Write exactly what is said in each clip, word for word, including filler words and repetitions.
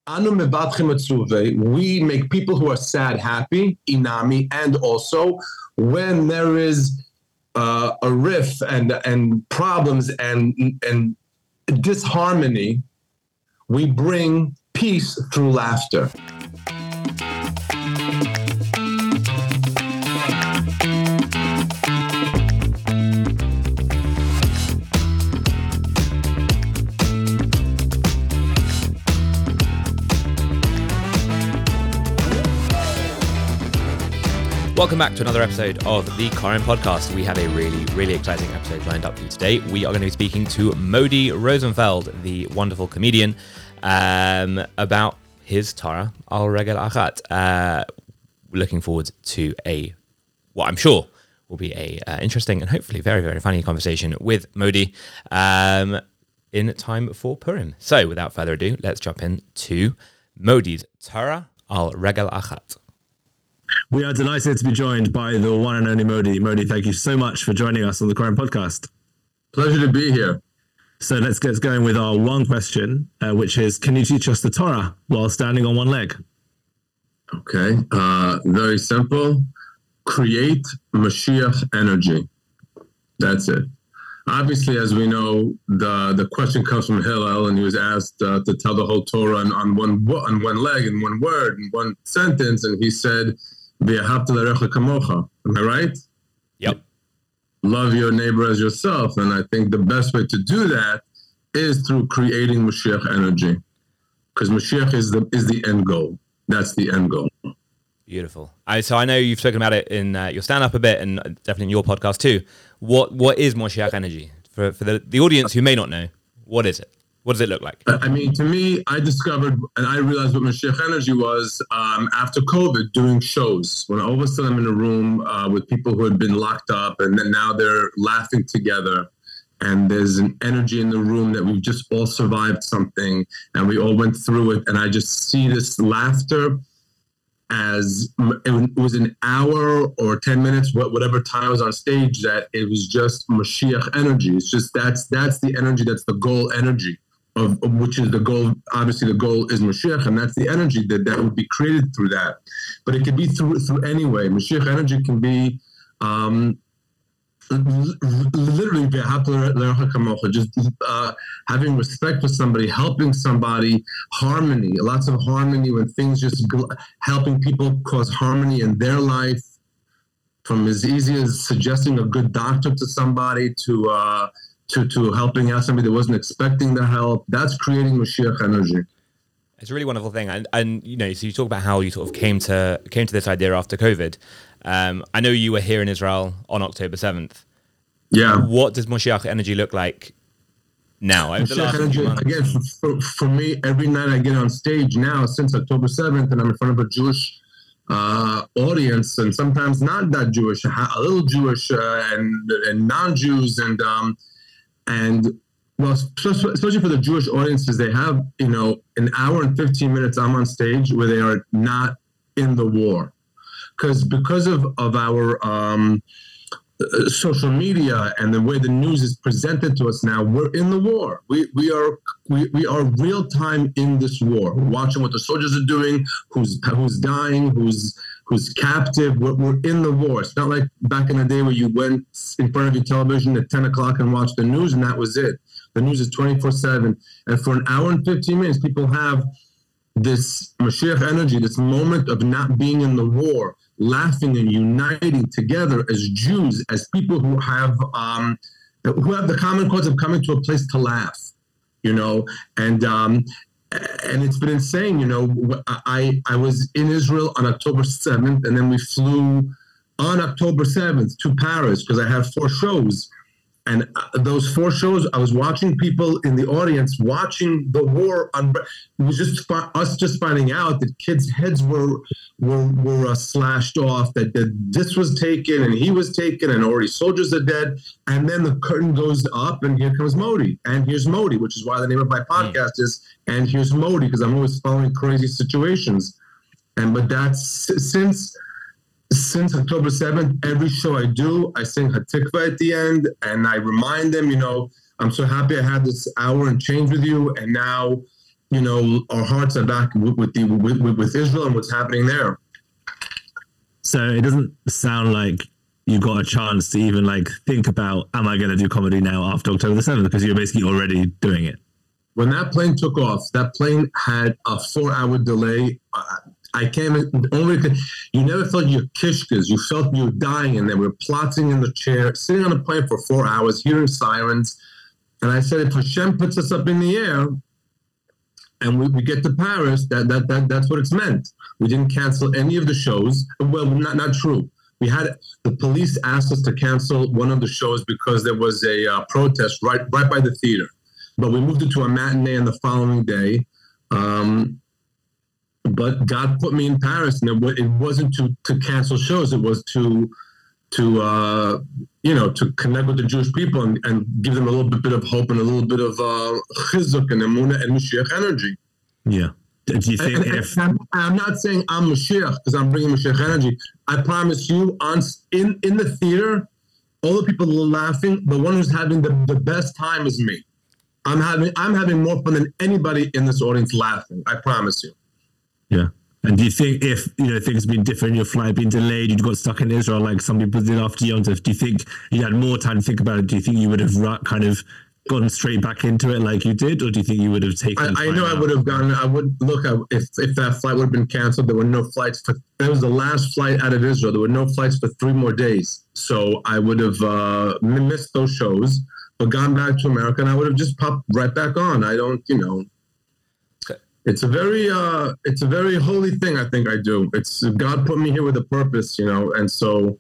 Anu mevatchem etzuve. We make people who are sad happy, inami, and also when there is uh, a riff and and problems and and disharmony, we bring peace through laughter. Welcome back to another episode of the Koren Podcast. We have a really, really exciting episode lined up for you today. We are going to be speaking to Modi Rosenfeld, the wonderful comedian, um, about his Torah Al Regel Achat. Uh, looking forward to a, what I'm sure will be a uh, interesting and hopefully very, very funny conversation with Modi um, in time for Purim. So without further ado, let's jump in to Modi's Torah Al Regel Achat. We are delighted to be joined by the one and only Modi. Modi, thank you so much for joining us on the Koren Podcast. Pleasure to be here. So let's get going with our one question, uh, which is, can you teach us the Torah while standing on one leg? Okay, uh, very simple. Create Mashiach energy. That's it. Obviously, as we know, the, the question comes from Hillel, and he was asked uh, to tell the whole Torah on, on one on one leg, in one word, in one sentence, and he said, V'ahavta l'recha kamocha. Am I right? Yep. Love your neighbor as yourself, and I think the best way to do that is through creating Mashiach energy, because Mashiach is the is the end goal. That's the end goal. Beautiful. I, so I know you've spoken about it in uh, your stand-up a bit, and definitely in your podcast too. What What is Mashiach energy? For for the, the audience who may not know, what is it? What does it look like? I mean, to me, I discovered and I realized what Mashiach energy was um, after COVID, doing shows. When all of a sudden I'm in a room uh, with people who had been locked up, and then now they're laughing together. And there's an energy in the room that we've just all survived something, and we all went through it. And I just see this laughter as it was an hour or ten minutes, whatever time I was on stage, that it was just Mashiach energy. It's just that's that's the energy, that's the goal energy. Of, of which is the goal. Obviously, the goal is Mashiach, and that's the energy that, that would be created through that. But it can be through through any way. Mashiach energy can be um, literally just uh, having respect for somebody, helping somebody, harmony, lots of harmony when things just gl- helping people cause harmony in their life. From as easy as suggesting a good doctor to somebody to. Uh, To, to helping out somebody that wasn't expecting the help. That's creating Mashiach energy. It's a really wonderful thing, and and you know, so you talk about how you sort of came to came to this idea after COVID. Um, I know you were here in Israel on October seventh. Yeah. What does Mashiach energy look like now? Over the Mashiach last energy, again, for, for me, every night I get on stage now since October seventh, and I'm in front of a Jewish uh, audience, and sometimes not that Jewish, a little Jewish, uh, and and non-Jews, and um. And well, especially for the Jewish audiences, they have, you know, an hour and fifteen minutes I'm on stage where they are not in the war. Because because of, of our um, social media and the way the news is presented to us now, we're in the war. We we are we, we are real time in this war. We're watching what the soldiers are doing, who's who's dying, who's who's captive. We're, we're in the war. It's not like back in the day where you went in front of your television at ten o'clock and watched the news and that was it. The news is twenty-four seven. And for an hour and fifteen minutes, people have this Mashiach energy, this moment of not being in the war, laughing and uniting together as Jews, as people who have um, who have the common cause of coming to a place to laugh, you know, and um, and it's been insane, you know. I I was in Israel on October seventh, and then we flew on October seventh to Paris because I have four shows. And those four shows, I was watching people in the audience watching the war. On, it was just us just finding out that kids' heads were were were uh, slashed off, that, that this was taken and he was taken, and already soldiers are dead. And then the curtain goes up, and here comes Modi. And here's Modi, which is why the name of my podcast is "And Here's Modi," because I'm always following crazy situations. And but that's since. Since October seventh, every show I do, I sing Hatikva at the end, and I remind them, you know, I'm so happy I had this hour and change with you, and now you know, our hearts are back with, with the with, with Israel and what's happening there. So it doesn't sound like you got a chance to even like think about, am I going to do comedy now after October the seventh? Because you're basically already doing it. When that plane took off, that plane had a four-hour delay. Uh, I came in, only you never felt your kishkas. You felt you were dying, and they were plotting in the chair, sitting on a plane for four hours, hearing sirens. And I said, if Hashem puts us up in the air and we, we get to Paris, that, that that that's what it's meant. We didn't cancel any of the shows. Well, not not true. We had the police asked us to cancel one of the shows because there was a uh, protest right right by the theater. But we moved it to a matinee on the following day. Um, but God put me in Paris, and it, it wasn't to, to cancel shows. It was to to uh, you know to connect with the Jewish people and, and give them a little bit, bit of hope and a little bit of uh, chizuk and emunah and Mashiach energy. Yeah. Do you think and, if and I'm not saying I'm Mashiach because I'm bringing Mashiach energy. I promise you, on in in the theater, all the people are laughing. The one who's having the, the best time is me. I'm having I'm having more fun than anybody in this audience laughing. I promise you. Yeah. And do you think if, you know, things have been different, your flight been delayed, you got stuck in Israel like some people did after Yom Tov, do you think you had more time to think about it? Do you think you would have kind of gotten straight back into it like you did, or do you think you would have taken I, I know out? I would have gone, I would, look, I, if if that flight would have been canceled, there were no flights for, that was the last flight out of Israel. There were no flights for three more days. So I would have uh, missed those shows, but gone back to America, and I would have just popped right back on. I don't, you know... It's a very, uh, it's a very holy thing. I think I do. It's God put me here with a purpose, you know, and so,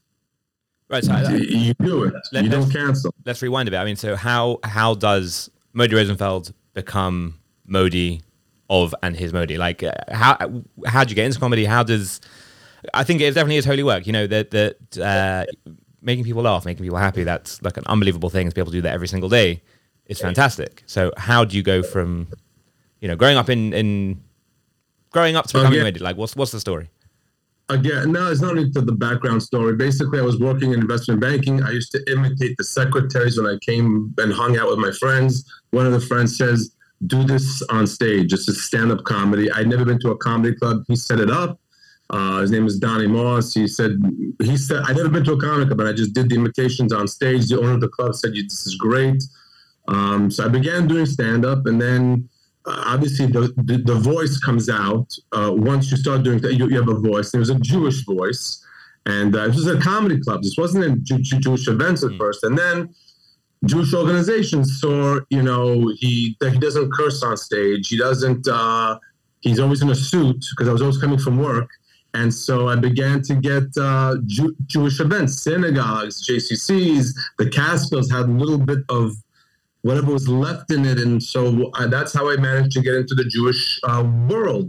right. So I, you do it. Let, you don't cancel. Let's rewind a bit. I mean, so how how does Modi Rosenfeld become Modi of and his Modi? Like, uh, how how did you get into comedy? How does I think it definitely is holy work. You know that that uh, making people laugh, making people happy. That's like an unbelievable thing. To be able to do that every single day, it's fantastic. So how do you go from You know, growing up in, in growing up to becoming Modi, like what's what's the story? Again, no, it's not into the background story. Basically, I was working in investment banking. I used to imitate the secretaries when I came and hung out with my friends. One of the friends says, "Do this on stage. It's a stand-up comedy." I'd never been to a comedy club. He set it up. Uh, his name is Donnie Moss. He said, "He said I'd never been to a comedy club, but I just did the imitations on stage." The owner of the club said, "This is great." Um, so I began doing stand-up, and then. Uh, obviously, the, the the voice comes out uh, once you start doing that. You, you have a voice. There was a Jewish voice, and uh, this was a comedy club. This wasn't in Jew, Jew, Jewish events at first, and then Jewish organizations saw, you know, he that he doesn't curse on stage. He doesn't. Uh, he's always in a suit because I was always coming from work, and so I began to get uh, Jew, Jewish events, synagogues, J C Cs. The Catskills had a little bit of whatever was left in it. And so uh, that's how I managed to get into the Jewish uh, world.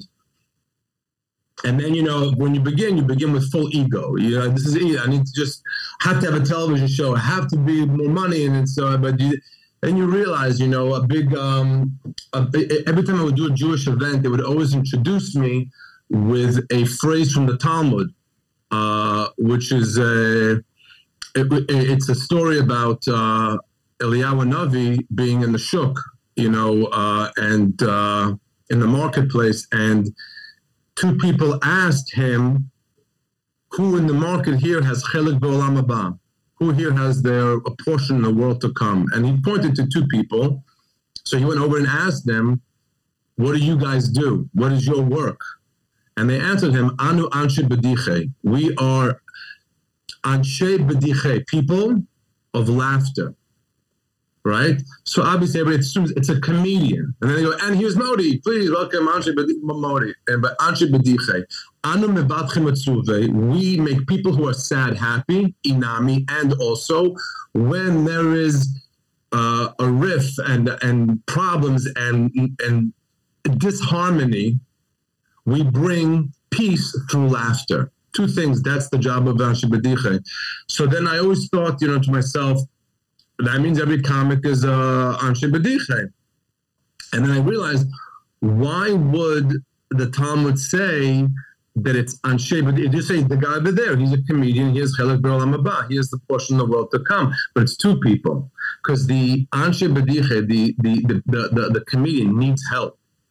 And then, you know, when you begin, you begin with full ego. You know, this is, I need to just have to have a television show. I have to be more money in it. So, but you, then you realize, you know, a big, um, a big, every time I would do a Jewish event, they would always introduce me with a phrase from the Talmud, uh, which is, a, it, it's a story about, uh, Eliyahu Navi being in the shuk, you know, uh, and uh, in the marketplace, and two people asked him, who in the market here has chelik b'olam haba? Who here has their a portion in the world to come? And he pointed to two people. So he went over and asked them, what do you guys do? What is your work? And they answered him, Anu anshe b'diche. We are anshe b'diche, people of laughter. Right? So obviously everybody assumes it's a comedian. And then they go, and here's Modi. Please welcome Anshe Modi. And but Anshe B'diche. Anu mevatchim atzuve. We make people who are sad happy, inami, and also when there is uh, a riff and and problems and and disharmony, we bring peace through laughter. Two things. That's the job of Anshe B'diche. So then I always thought, you know, to myself, that means every comic is uh, Anshe B'diche. And then I realized, why would the Talmud say that it's Anshe B'diche? It just says the guy over there, he's a comedian, he has chelik b'olam haba, he has the portion of the world to come. But it's two people. Because the Anshe B'diche, the, the, the, the, the, the comedian needs help.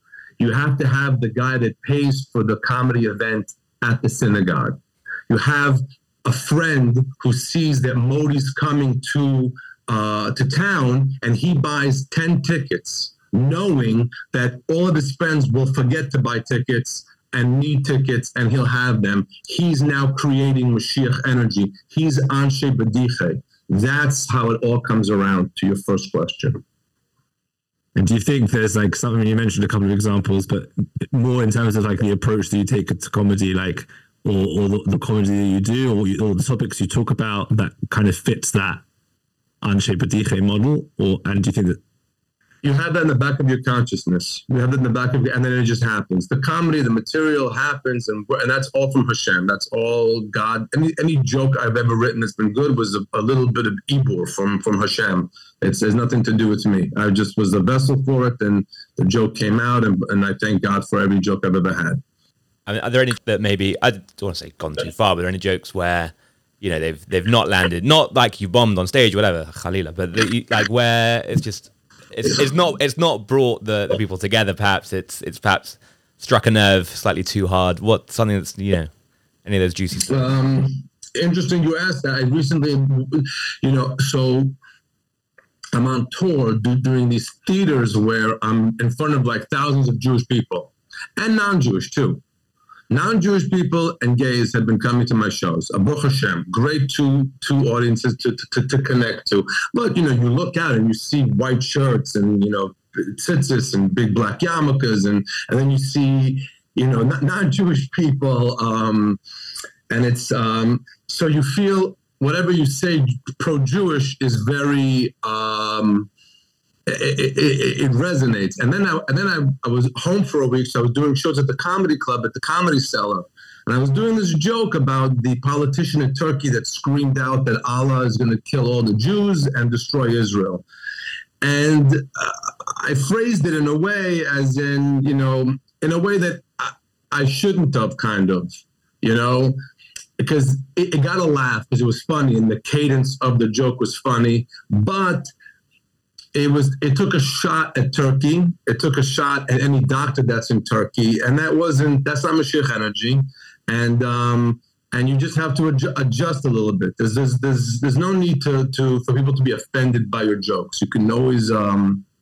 You have to have the guy that pays for the comedy event at the synagogue. You have a friend who sees that Modi's coming to uh, to town, and he buys ten tickets, knowing that all of his friends will forget to buy tickets and need tickets, and he'll have them. He's now creating Mashiach energy. He's Anshe B'diche. That's how it all comes around to your first question. And do you think there's like something, you mentioned a couple of examples, but more in terms of like the approach that you take to comedy, like, or, or the, the comedy that you do, or, you, or the topics you talk about that kind of fits that Anshe B'diche model? Or, and do you think that you have that in the back of your consciousness? You have that in the back of your, and then it just happens. The comedy, the material happens, and and that's all from Hashem. That's all God. Any any joke I've ever written that's been good was a, a little bit of ibur from from Hashem. It's there's nothing to do with me. I just was the vessel for it, and the joke came out, and and I thank God for every joke I've ever had. I mean, are there any that maybe, I don't want to say gone too far, but are there any jokes where, you know, they've they've not landed, not like you bombed on stage or whatever, Khalila, but the, like where it's just. It's, it's not. It's not brought the, the people together. Perhaps it's it's perhaps struck a nerve slightly too hard. What something that's, you know, any of those juicy stuff. Um, interesting you asked that. I recently, you know, so I'm on tour do, doing these theaters where I'm in front of like thousands of Jewish people and non-Jewish too. Non-Jewish people and gays have been coming to my shows. Baruch Hashem, great two two audiences to, to to connect to. But you know, you look out and you see white shirts and you know tzitzis and big black yarmulkes, and and then you see you know non-Jewish people, um, and it's um, so you feel whatever you say pro-Jewish is very. Um, It, it, it resonates, and then I and then I, I was home for a week, so I was doing shows at the comedy club at the Comedy Cellar, and I was doing this joke about the politician in Turkey that screamed out that Allah is going to kill all the Jews and destroy Israel, and uh, I phrased it in a way as in you know in a way that I, I shouldn't have, kind of, you know, because it, it got a laugh because it was funny and the cadence of the joke was funny, but It was. It took a shot at Turkey. It took a shot at any doctor that's in Turkey, and that wasn't. That's not Mashiach energy, and um, and you just have to adju- adjust a little bit. There's, there's there's there's no need to to for people to be offended by your jokes. You can always um,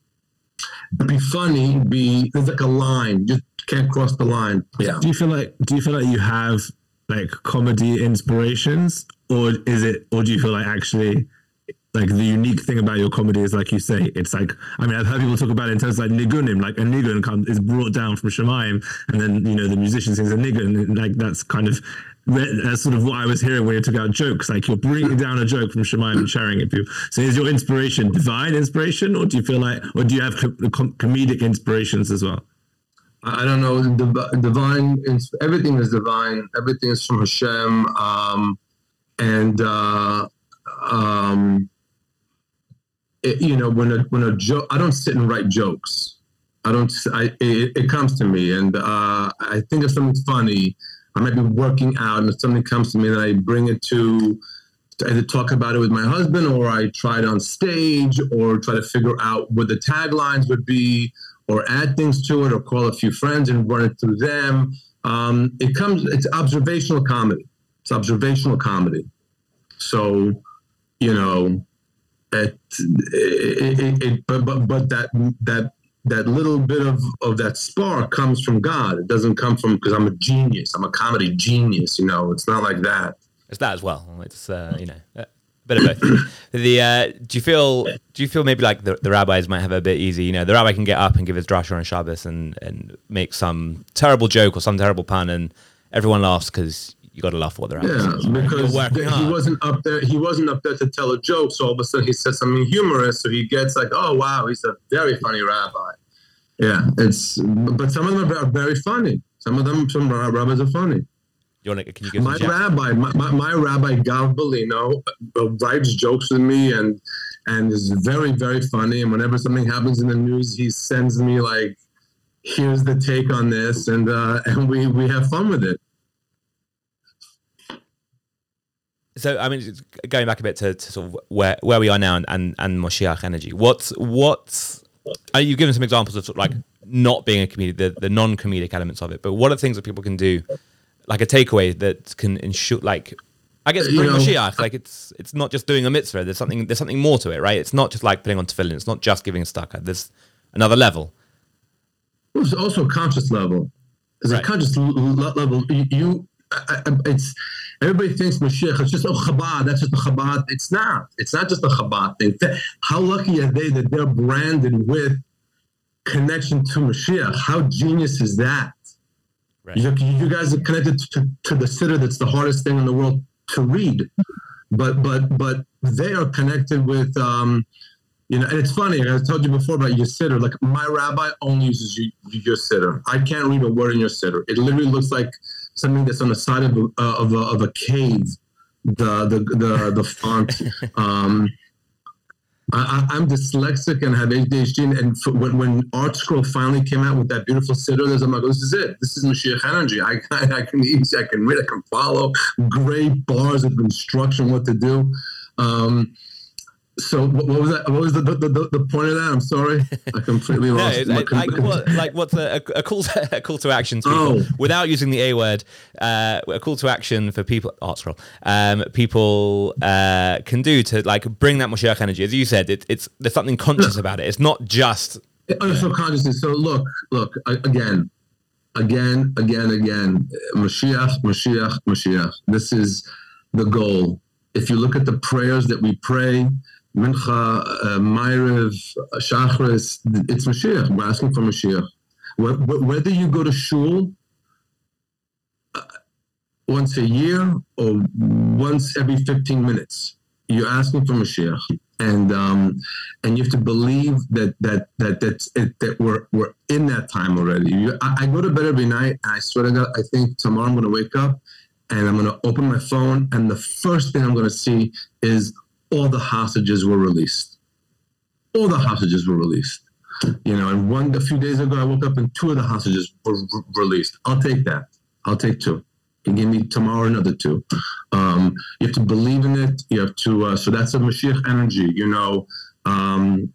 be funny. Be there's like a line. You just can't cross the line. Yeah. Do you feel like Do you feel like you have like comedy inspirations, or is it, or do you feel like actually? Like the unique thing about your comedy is, like you say, it's like, I mean, I've heard people talk about it in terms of like nigunim, like a nigun comes, is brought down from Shemayim, and then, you know, the musician sings a nigun, and like that's kind of, that's sort of what I was hearing when you took out jokes, like you're bringing down a joke from Shemayim and sharing it with you. So is your inspiration divine inspiration, or do you feel like, or do you have com- comedic inspirations as well? I don't know, divine, everything is divine, everything is from Hashem, um, and, uh, um, It, you know, when a when a joke, I don't sit and write jokes. I don't. I it, it comes to me, and uh, I think if something's funny, I might be working out, and if something comes to me, then I bring it to, to either talk about it with my husband, or I try it on stage, or try to figure out what the taglines would be, or add things to it, or call a few friends and run it through them. Um, it comes. It's observational comedy. It's observational comedy. So, you know. It, it, it, it, but, but but that that that little bit of, of that spark comes from God. It doesn't come from because I'm a genius. I'm a comedy genius. You know, it's not like that. It's that as well. It's uh, you know a bit of both. the uh, do you feel do you feel maybe like the, the rabbis might have it a bit easy? You know, the rabbi can get up and give his drasha on Shabbos and and make some terrible joke or some terrible pun, and everyone laughs because. You got to laugh what they're at. Yeah, because he wasn't up there. He wasn't up there to tell a joke. So all of a sudden he says something humorous. So he gets like, "Oh wow, he's a very funny rabbi." Yeah, it's. But some of them are very funny. Some of them, some rabbis are funny. You want to? Can you give my rabbi? My, my, my rabbi Gav Bellino writes jokes with me and and is very very funny. And whenever something happens in the news, he sends me like, "Here's the take on this," and uh, and we we have fun with it. So, I mean, going back a bit to, to sort of where, where we are now and, and, and Moshiach energy, what's, what's, are you giving some examples of sort of like not being a comedic, the, the non-comedic elements of it. But what are things that people can do, like a takeaway that can ensure, like, I guess bring Mashiach, like it's it's not just doing a mitzvah. There's something there's something more to it, right? It's not just like putting on tefillin. It's not just giving a tzedakah. There's another level. It's also a conscious level. It's right. a conscious l- l- level. You, you I, I, it's everybody thinks Mashiach. It's just oh Chabad. That's just a Chabad. It's not. It's not just a Chabad thing. How lucky are they that they're branded with connection to Mashiach? How genius is that? Right. You, you guys are connected to, to the siddur that's the hardest thing in the world to read, but but but they are connected with um, you know. And it's funny. I told you before about your siddur. Like my rabbi only uses your, your siddur. I can't read a word in your siddur. It literally looks like something that's on the side of a, of a, of a cave. The the the the font. Um, I, I'm dyslexic and have A D H D, and for, when, when Art Scroll finally came out with that beautiful siddur, I'm like, this is it. This is Mashiach energy. I, I, I can eat, I can read, I can follow. Great bars of instruction, what to do. Um, so what, what was that? What was the the, the the point of that? I'm sorry, I completely lost. no, like, like, what, like what's a, a call to, a call to action to people oh. without using the A word? Uh, a call to action for people. Art Scroll. Um, people uh, can do to like bring that Mashiach energy. As you said, it, it's there's something conscious about it. It's not just. It's so consciously. So look, look again, again, again, again. Mashiach, Mashiach, Mashiach. This is the goal. If you look at the prayers that we pray. Mincha, uh, Ma'ariv, Shachris, it's Mashiach. We're asking for Mashiach. Whether you go to shul uh, once a year or once every fifteen minutes, you're asking for Mashiach, and um, and you have to believe that that that that's it, that we're we're in that time already. You, I, I go to bed every night, and I swear to God, I think tomorrow I'm going to wake up and I'm going to open my phone, and the first thing I'm going to see is all the hostages were released. All the hostages were released. You know, and one a few days ago, I woke up and two of the hostages were re- released. I'll take that. I'll take two. You give me tomorrow another two. Um, you have to believe in it. You have to. Uh, so that's a Mashiach energy. You know. Um,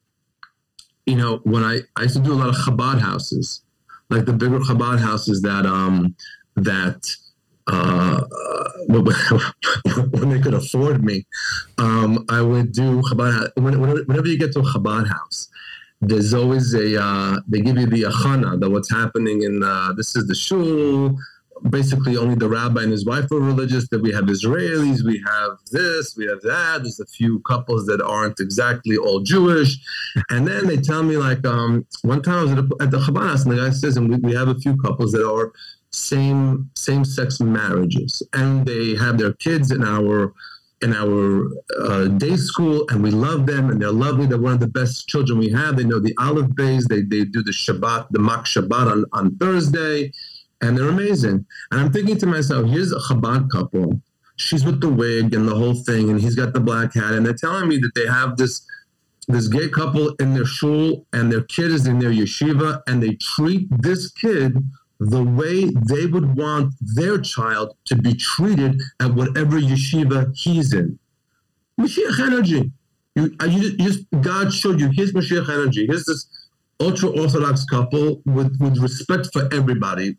you know, when I, I used to do a lot of Chabad houses, like the bigger Chabad houses that um, that. Uh, when they could afford me, um, I would do Chabad. Whenever you get to a Chabad house, there's always a, uh, they give you the achana, that what's happening in, uh, this is the shul. Basically, only the rabbi and his wife are religious. That we have Israelis, we have this, we have that. There's a few couples that aren't exactly all Jewish. And then they tell me, like, um, one time I was at, a, at the Chabad house, and the guy says, and we, we have a few couples that are same same-sex marriages, and they have their kids in our in our uh, day school, and we love them, and they're lovely. They're one of the best children we have. They know the Aleph Beis. They they do the Shabbat, the Mak Shabbat on, on Thursday, and they're amazing. And I'm thinking to myself, here's a Chabad couple. She's with the wig and the whole thing, and he's got the black hat, and they're telling me that they have this this gay couple in their shul, and their kid is in their yeshiva, and they treat this kid the way they would want their child to be treated at whatever yeshiva he's in. Mashiach energy. You, you just, God showed you, here's Mashiach energy. Here's this ultra-Orthodox couple with, with respect for everybody.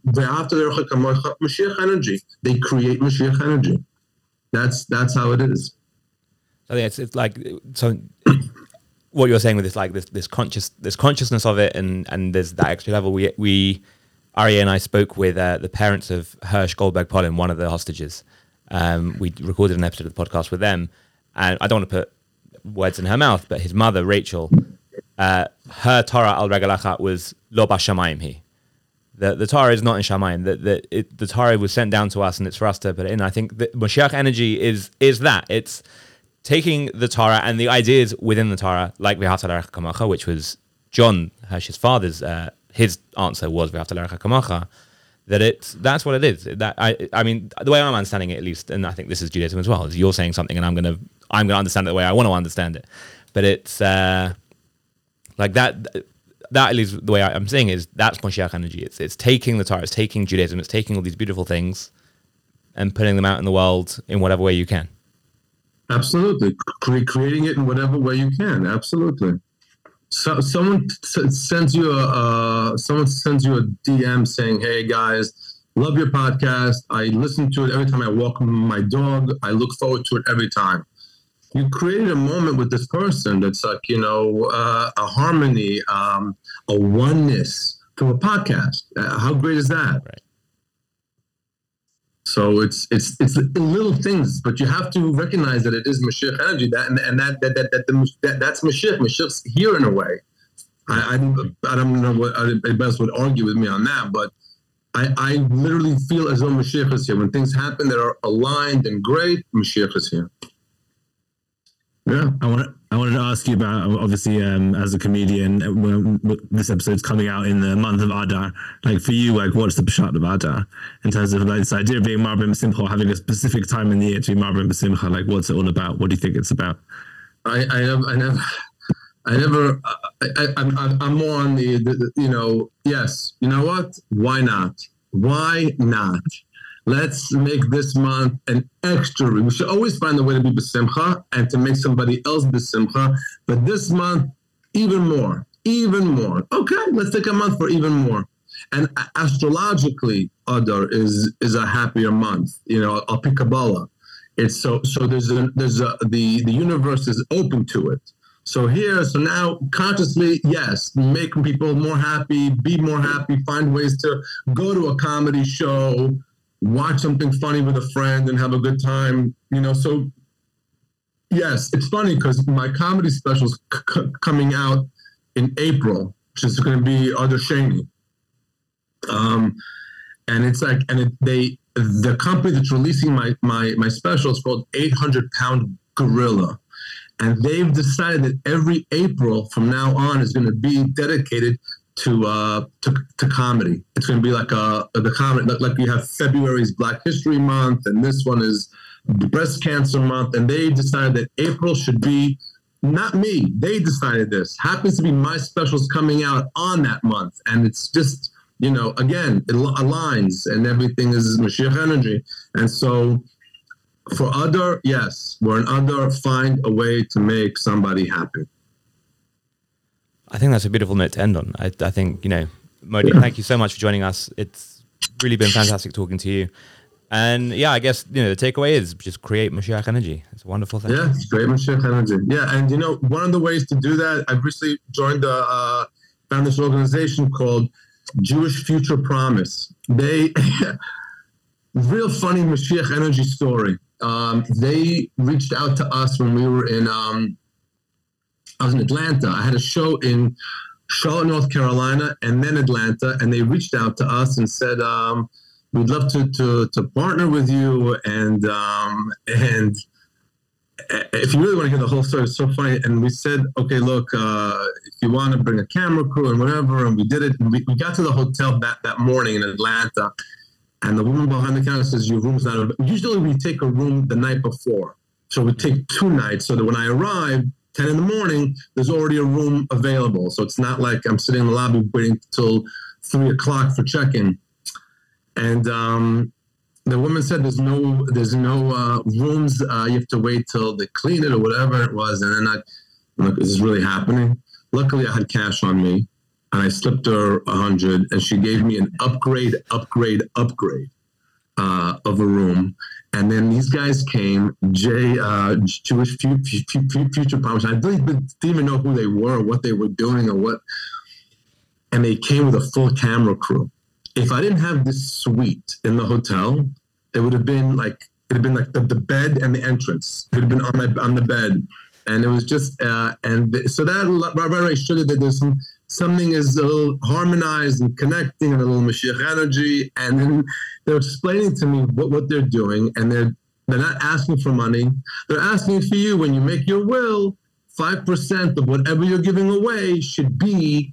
Mashiach energy. They create Mashiach energy. That's that's how it is. I think it's, it's like, so what you're saying with this, like this this conscious this consciousness of it, and, and there's that extra level. We, we Aryeh and I spoke with uh, the parents of Hirsch Goldberg Polin, one of the hostages. Um, we recorded an episode of the podcast with them, and I don't want to put words in her mouth, but his mother, Rachel, uh, her Torah al Regalachat was Lo Bashamayim Hi. The the Torah is not in Shamayim. The the, it, the Torah was sent down to us, and it's for us to put it in. I think the Mashiach energy is is that it's taking the Torah and the ideas within the Torah, like V'ahavta l'reacha kamocha, which was John Hirsch's father's. Uh, his answer was V'ahavta l'reacha kamocha. That it's that's what it is. That I I mean the way I'm understanding it, at least, and I think this is Judaism as well. Is you're saying something, and I'm gonna I'm gonna understand it the way I want to understand it. But it's uh, like that. That is the way I'm saying is that's Mashiach energy. It's it's taking the Torah, it's taking Judaism, it's taking all these beautiful things and putting them out in the world in whatever way you can. Absolutely, Cre- creating it in whatever way you can. Absolutely. So someone sends you a uh, someone sends you a D M saying, "Hey guys, love your podcast. I listen to it every time I walk my dog. I look forward to it every time." You created a moment with this person that's like, you know, uh, a harmony, um, a oneness through a podcast. Uh, how great is that? Right. So it's it's it's little things, but you have to recognize that it is Mashiach energy. That and, and that that that, that, the, that that's Mashiach. Mashiach's here in a way. I I, I don't know what anybody else would argue with me on that, but I, I literally feel as though Mashiach is here. When things happen that are aligned and great, Mashiach is here. Yeah, I want to, I wanted to ask you about, obviously, um, as a comedian, when, when this episode's coming out in the month of Adar. Like for you, like what's the pshat of Adar in terms of like this idea of being Marbim B'Simcha, having a specific time in the year to be Marbim B'Simcha? Like, what's it all about? What do you think it's about? I, I, I never, I never, I, I, I'm, I'm more on the, the, the, you know, yes, you know what? Why not? Why not? Let's make this month an extra. We should always find a way to be b'simcha and to make somebody else b'simcha. But this month, even more, even more. Okay, let's take a month for even more. And astrologically, Adar is is a happier month. You know, Al Pi Kabbalah. It's so so. There's a there's a the the universe is open to it. So here, so now consciously, yes, making people more happy, be more happy, find ways to go to a comedy show, watch something funny with a friend and have a good time, you know. So yes, it's funny because my comedy special's c- c- coming out in April, which is going to be Adar Sheni. Um, and it's like, and it, they, the company that's releasing my, my, my special is called eight hundred pound Gorilla. And they've decided that every April from now on is going to be dedicated to uh to, to comedy. It's going to be like a the comedy, like, like you have February's Black History Month, and this one is Breast Cancer Month, and they decided that April should be, not me, they decided this, happens to be my specials coming out on that month, and it's just, you know, again, it aligns, and everything is Mashiach energy. And so for Adar, yes, we're an Adar, find a way to make somebody happy. I think that's a beautiful note to end on. I, I think, you know, Modi, yeah. Thank you so much for joining us. It's really been fantastic talking to you. And yeah, I guess, you know, the takeaway is just create Mashiach energy. It's a wonderful thing. Yeah, create Mashiach energy. Yeah, and you know, one of the ways to do that, I've recently joined a, uh, found this organization called Jewish Future Promise. They, real funny Mashiach energy story. Um, they reached out to us when we were in, um, I was in Atlanta. I had a show in Charlotte, North Carolina, and then Atlanta, and they reached out to us and said, um, we'd love to, to to partner with you, and um, and if you really want to hear the whole story, it's so funny. And we said, okay, look, uh, if you want to bring a camera crew and whatever, and we did it. And we, we got to the hotel that, that morning in Atlanta, and the woman behind the counter says, your room's not available. Usually we take a room the night before, so we take two nights, so that when I arrive, ten in the morning, there's already a room available. So it's not like I'm sitting in the lobby waiting till three o'clock for check-in. And um, the woman said, there's no there's no uh, rooms. Uh, you have to wait till they clean it or whatever it was. And then I, I'm like, is this really happening? Luckily, I had cash on me, and I slipped her a hundred, and she gave me an upgrade, upgrade, upgrade uh, of a room. And then these guys came, J, uh, Jewish Future Promise. I didn't, didn't even know who they were, or what they were doing, or what. And they came with a full camera crew. If I didn't have this suite in the hotel, it would have been like it would have been like the, the bed and the entrance. It would have been on my on the bed, and it was just uh, and so that right right showed you that there's some something is a little harmonized and connecting and a little Mashiach energy. And then they're explaining to me what, what they're doing, and they're they're not asking for money. They're asking for you, when you make your will, five percent of whatever you're giving away should be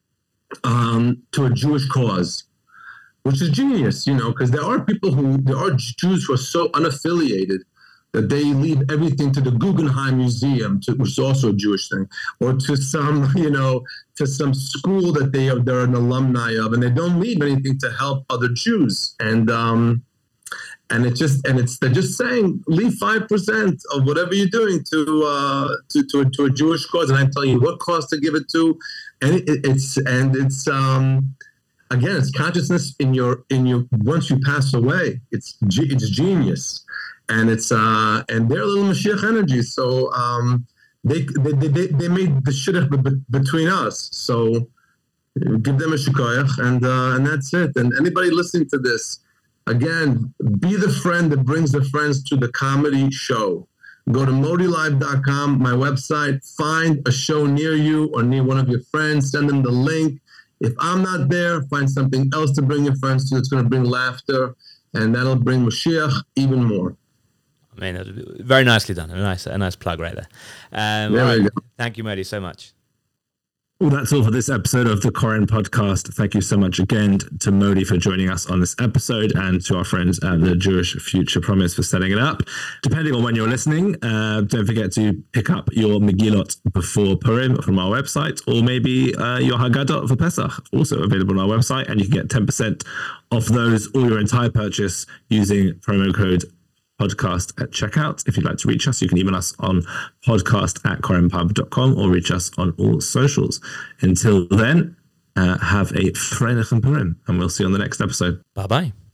um, to a Jewish cause, which is genius, you know, because there are people who, there are Jews who are so unaffiliated that they leave everything to the Guggenheim Museum, to, which is also a Jewish thing, or to some, you know, to some school that they are, they're an alumni of, and they don't leave anything to help other Jews. And um, and it's just and it's they're just saying leave five percent of whatever you're doing to uh, to, to to a Jewish cause, and I tell you what cause to give it to, and it, it's and it's um, again it's consciousness in your in your once you pass away, it's it's genius, and it's uh, and they're little Mashiach energies, so um, they, they they they made the shidduch between us, so give them a shikoyach, and uh, and that's it. And anybody listening to this, again, be the friend that brings the friends to the comedy show. Go to modi live dot com, my website, find a show near you or near one of your friends, send them the link. If I'm not there, find something else to bring your friends to that's going to bring laughter, and that'll bring Mashiach even more. I mean, very nicely done. A nice, a nice plug right there. Um, there right. we go. Thank you, Modi, so much. Well, that's all for this episode of the Koren Podcast. Thank you so much again to Modi for joining us on this episode, and to our friends at the Jewish Future Promise for setting it up. Depending on when you're listening, uh, don't forget to pick up your Megillot before Purim from our website, or maybe uh, your Haggadah for Pesach, also available on our website, and you can get ten percent off those or your entire purchase using promo code podcast at checkout. If you'd like to reach us, you can email us on podcast at korenpub dot com or reach us on all socials. Until then, uh, have a Freilichen Purim, and we'll see you on the next episode. Bye-bye.